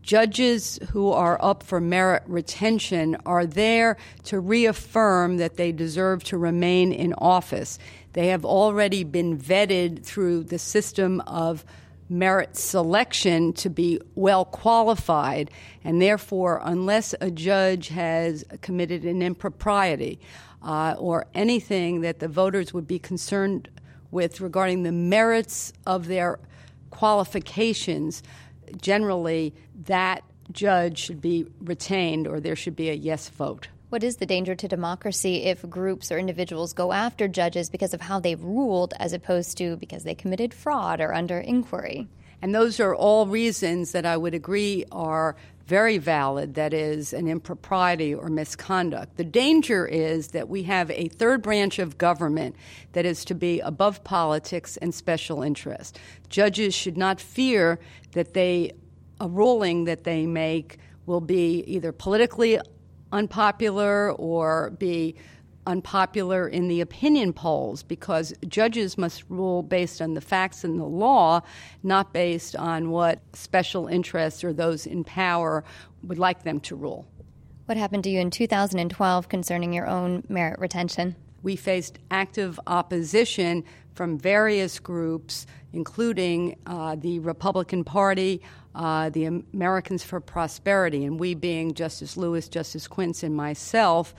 Judges who are up for merit retention are there to reaffirm that they deserve to remain in office. They have already been vetted through the system of merit selection to be well qualified, and therefore, unless a judge has committed an impropriety or anything that the voters would be concerned with regarding the merits of their qualifications, generally that judge should be retained or there should be a yes vote. What is the danger to democracy if groups or individuals go after judges because of how they've ruled as opposed to because they committed fraud or under inquiry? And those are all reasons that I would agree are very valid, that is, an impropriety or misconduct. The danger is that we have a third branch of government that is to be above politics and special interest. Judges should not fear that a ruling that they make will be either politically unpopular or be unpopular in the opinion polls, because judges must rule based on the facts and the law, not based on what special interests or those in power would like them to rule. What happened to you in 2012 concerning your own merit retention? We faced active opposition from various groups, including the Republican Party, the Americans for Prosperity, and we being Justice Lewis, Justice Quince, and myself.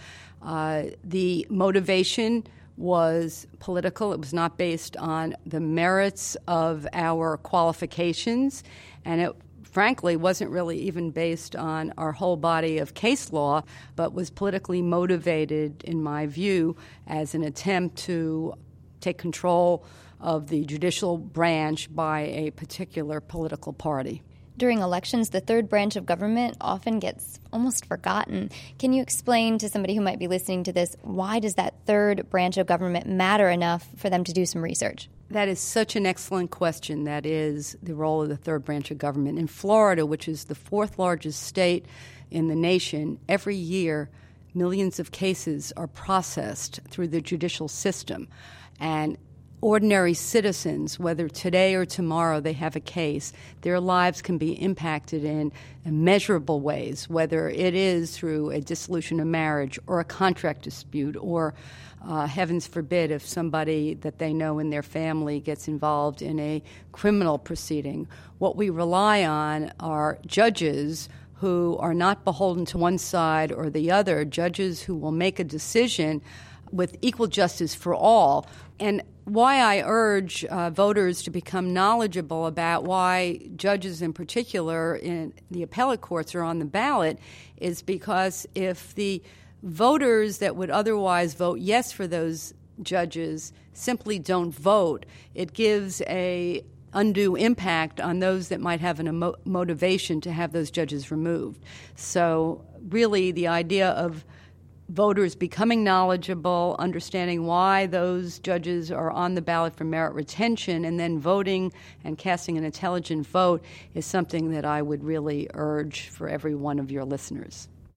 The motivation was political. It was not based on the merits of our qualifications, and it frankly wasn't really even based on our whole body of case law, but was politically motivated, in my view, as an attempt to take control of the judicial branch by a particular political party. During elections, the third branch of government often gets almost forgotten. Can you explain to somebody who might be listening to this, why does that third branch of government matter enough for them to do some research? That is such an excellent question. That is the role of the third branch of government. In Florida, which is the fourth largest state in the nation, every year millions of cases are processed through the judicial system. And ordinary citizens, whether today or tomorrow they have a case, their lives can be impacted in immeasurable ways, whether it is through a dissolution of marriage or a contract dispute or, heavens forbid, if somebody that they know in their family gets involved in a criminal proceeding. What we rely on are judges who are not beholden to one side or the other, judges who will make a decision with equal justice for all. And why I urge voters to become knowledgeable about why judges in particular in the appellate courts are on the ballot is because if the voters that would otherwise vote yes for those judges simply don't vote, it gives a undue impact on those that might have a motivation to have those judges removed. So really the idea of voters becoming knowledgeable, understanding why those judges are on the ballot for merit retention, and then voting and casting an intelligent vote is something that I would really urge for every one of your listeners.